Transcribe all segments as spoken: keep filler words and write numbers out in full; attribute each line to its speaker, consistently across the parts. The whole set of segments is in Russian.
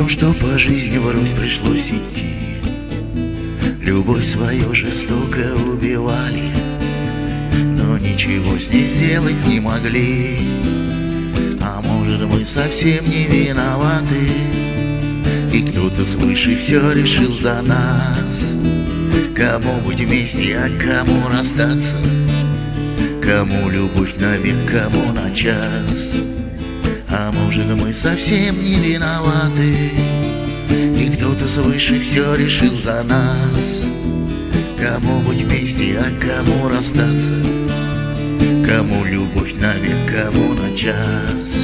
Speaker 1: том, что по жизни врозь пришлось идти. Любовь свою жестоко убивали, но ничего с ней сделать не могли. А может, мы совсем не виноваты, и кто-то свыше все решил за нас. Кому быть вместе, а кому расстаться, кому любовь навек, кому на час. А может, мы совсем не виноваты, и кто-то свыше все решил за нас. Кому быть вместе, а кому расстаться, кому любовь навек, кому на час.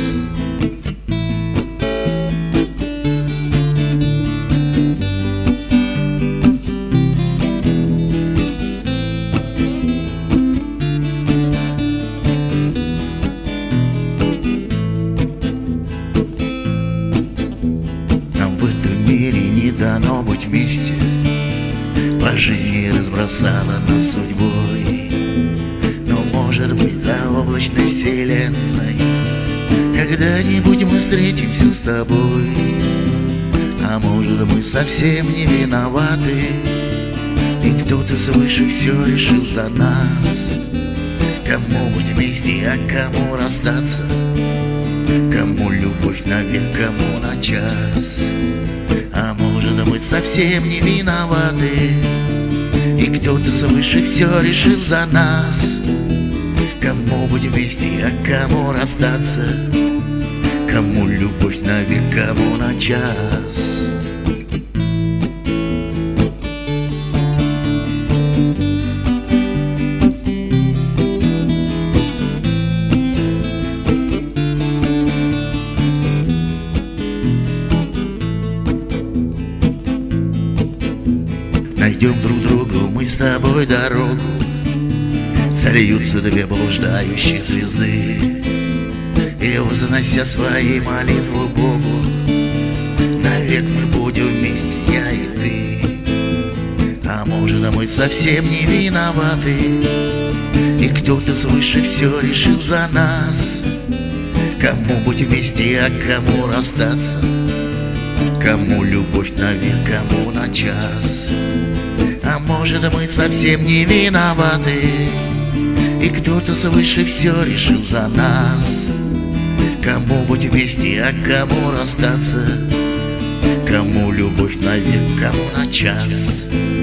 Speaker 1: Не дано быть вместе, по жизни разбросала нас судьбой. Но может быть за облачной вселенной когда-нибудь мы встретимся с тобой. А может, мы совсем не виноваты, и кто-то свыше все решил за нас. Кому быть вместе, а кому расстаться, кому любовь навек, кому на час. А может, мы совсем не виноваты, и кто-то свыше все решил за нас. Кому быть вместе, а кому расстаться, кому любовь навек, кому на час. Найдем друг другу мы с тобой дорогу, сольются две блуждающие звезды, и, вознося свои молитвы Богу, навек мы будем вместе, я и ты. А может, мы совсем не виноваты, и кто-то свыше все решил за нас. Кому быть вместе, а кому расстаться, кому любовь навек, кому на час. А может, мы совсем не виноваты, и кто-то свыше все решил за нас. Кому быть вместе, а кому расстаться, кому любовь навек, кому на час.